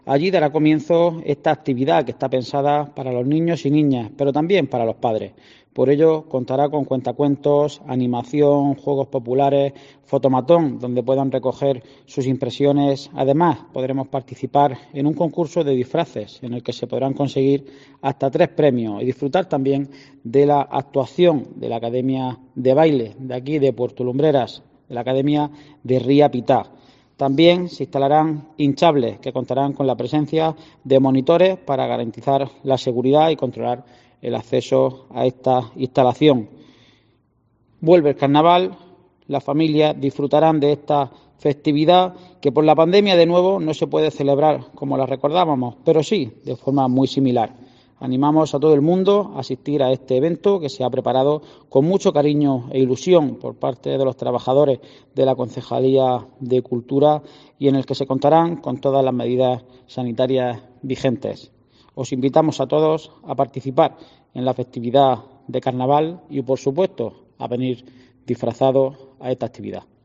Allí dará comienzo esta actividad que está pensada para los niños y niñas, pero también para los padres. Por ello, contará con cuentacuentos, animación, juegos populares, fotomatón, donde puedan recoger sus impresiones. Además, podremos participar en un concurso de disfraces, en el que se podrán conseguir hasta 3 premios y disfrutar también de la actuación de la Academia de Baile de aquí, de Puerto Lumbreras, de la Academia de Ría Pitá. También se instalarán hinchables que contarán con la presencia de monitores para garantizar la seguridad y controlar el acceso a esta instalación. Vuelve el carnaval, las familias disfrutarán de esta festividad que por la pandemia de nuevo no se puede celebrar como la recordábamos, pero sí de forma muy similar. Animamos a todo el mundo a asistir a este evento que se ha preparado con mucho cariño e ilusión por parte de los trabajadores de la Concejalía de Cultura y en el que se contarán con todas las medidas sanitarias vigentes. Os invitamos a todos a participar en la festividad de carnaval y, por supuesto, a venir disfrazados a esta actividad.